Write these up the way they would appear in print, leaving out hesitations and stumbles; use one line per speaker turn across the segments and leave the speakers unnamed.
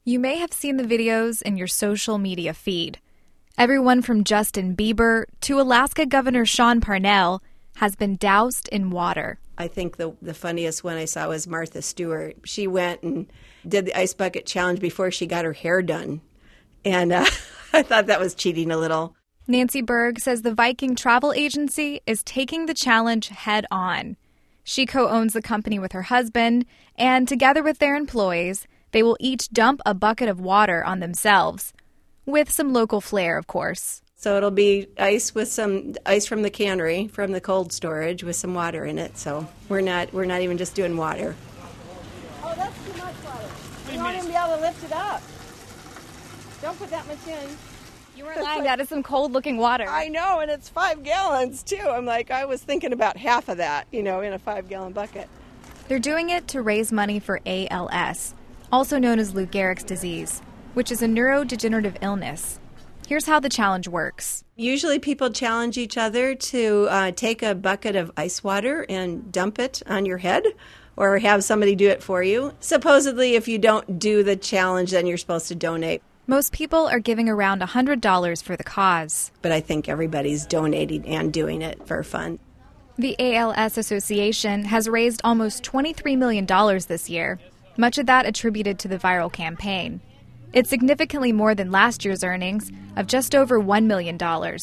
You may have seen the videos in your social media feed. Everyone from Justin Bieber to Alaska Governor Sean Parnell has been doused in water.
I think the funniest one I saw was Martha Stewart. She went and did the ice bucket challenge before she got her hair done. And I thought that was cheating a little.
Nancy Berg says the Viking travel agency is taking the challenge head on. She co-owns the company with her husband, and together with their employees, they will each dump a bucket of water on themselves, with some local flair, of course.
So it'll be ice with some ice from the cannery, from the cold storage, with some water in it. So we're not even just doing water.
Oh, that's too much water. You want him to be able to lift it up. Don't put that much in.
You were lying. That is some cold-looking water.
I know, and it's 5 gallons, too. I was thinking about half of that, in a 5-gallon bucket.
They're doing it to raise money for ALS, also known as Lou Gehrig's disease, which is a neurodegenerative illness. Here's how the challenge works.
Usually people challenge each other to take a bucket of ice water and dump it on your head, or have somebody do it for you. Supposedly, if you don't do the challenge, then you're supposed to donate.
Most people are giving around $100 for the cause.
But I think everybody's donating and doing it for fun.
The ALS Association has raised almost $23 million this year, much of that attributed to the viral campaign. It's significantly more than last year's earnings of just over $1 million.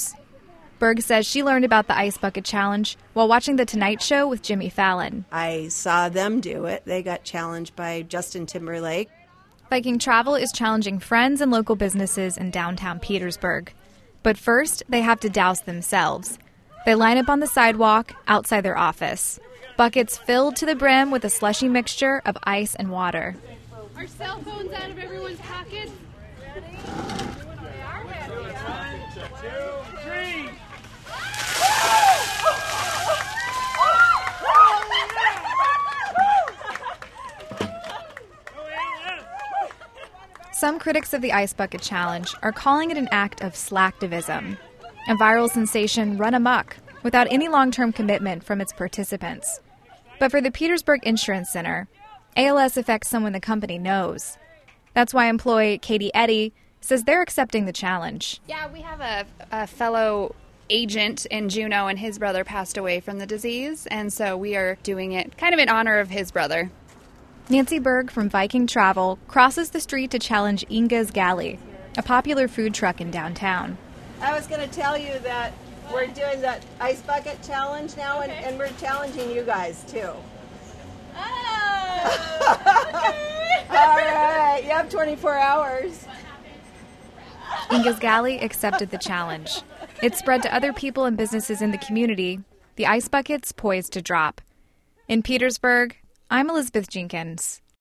Berg says she learned about the Ice Bucket Challenge while watching The Tonight Show with Jimmy Fallon.
I saw them do it. They got challenged by Justin Timberlake.
Viking Travel is challenging friends and local businesses in downtown Petersburg. But first, they have to douse themselves. They line up on the sidewalk outside their office, buckets filled to the brim with a slushy mixture of ice and water.
Are cell phones out of everyone's pockets?
Ready? They are ready.
1, 2, 3.
Some critics of the Ice Bucket Challenge are calling it an act of slacktivism, a viral sensation run amok without any long-term commitment from its participants. But for the Petersburg Insurance Center, ALS affects someone the company knows. That's why employee Katie Eddy says they're accepting the challenge.
Yeah, we have a fellow agent in Juneau, and his brother passed away from the disease, and so we are doing it kind of in honor of his brother.
Nancy Berg from Viking Travel crosses the street to challenge Inga's Galley, a popular food truck in downtown.
I was going to tell you that we're doing that ice bucket challenge now, and we're challenging you guys, too.
Oh!
All right, you have 24 hours.
Inga's Galley accepted the challenge. It spread to other people and businesses in the community. The ice bucket's poised to drop. In Petersburg, I'm Elizabeth Jenkins.